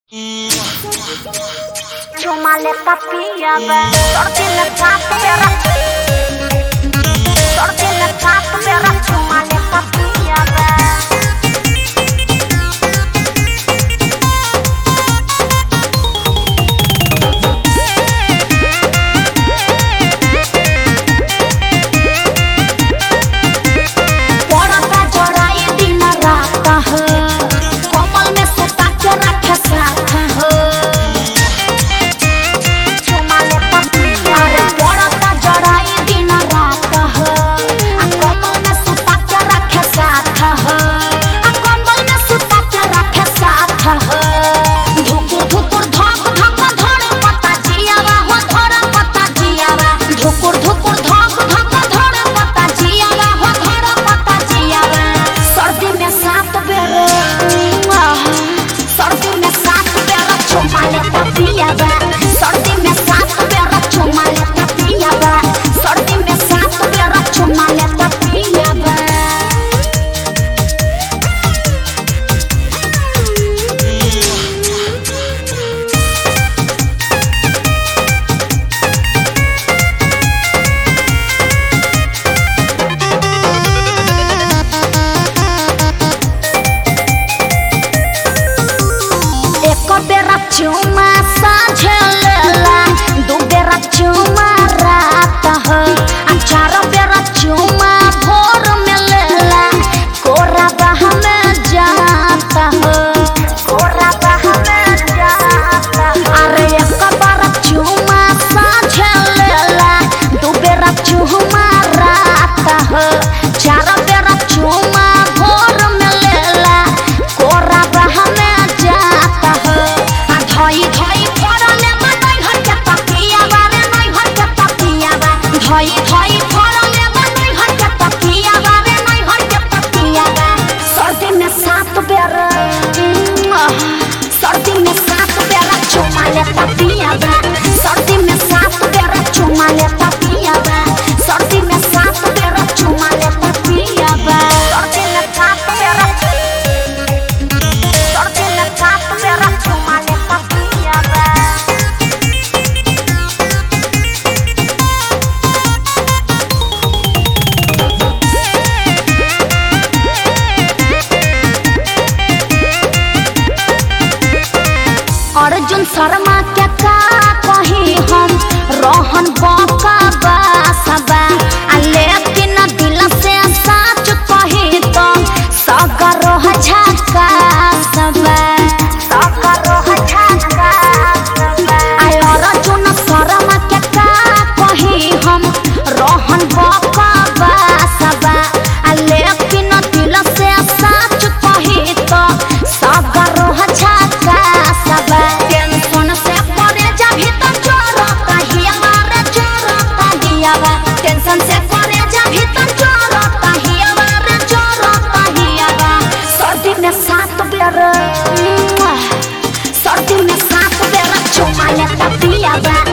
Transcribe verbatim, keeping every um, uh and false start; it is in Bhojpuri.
Cuma lihat ya bang, sorti lekat berak, sorti lekat berak, cuma lihat ya bang. Cuma sajelela, du berat cuma rata he, acara berat cuma भोर में लेला, कोरा बाह में जाता है, कोरा बाह में जाता है। अरे एक बार चुमा साजेला, दु बेरा चुमा राता है, चार बेरा चुमा भोर में लेला, कोरा बाह में जाता है। धोई धोई फोड़ने में नहीं हट तकिया बारे नहीं हट तकिया बा, धोई धोई फोड़ने में नहीं हट तकिया बारे नहीं हट तकिया बा। सर्दी में सात बेर, सर्दी में सात बेर चुमा ले तकिया बा, सर्दी में सात बेर चुमा ले तकिया बा, सर्दी में सात बेर चुमा ले तकिया बा। सर्दी में सात बेर, सर्दी में सात बेर चुमा ले तकिया बा। अर्जुन शर्मा क्या का कही हम रोहन बका बासबा, लेकिन दिल से सच कही तो सगर झका सबा, सगर झका सबा। अर्जुन शर्मा क्या का कही हम रोहन बका बासबा, लेकिन दिल से सच कही तो सगर झका सबा। टेंशन से परे जा भीतर चोरता ही हमारे चोरता ही आवा, टेंशन से परे जा भीतर चोरता ही हमारे चोरता ही आवा। सर्दी में सात बेर, सर्दी में सात बेर चुमा ले तकिया बा।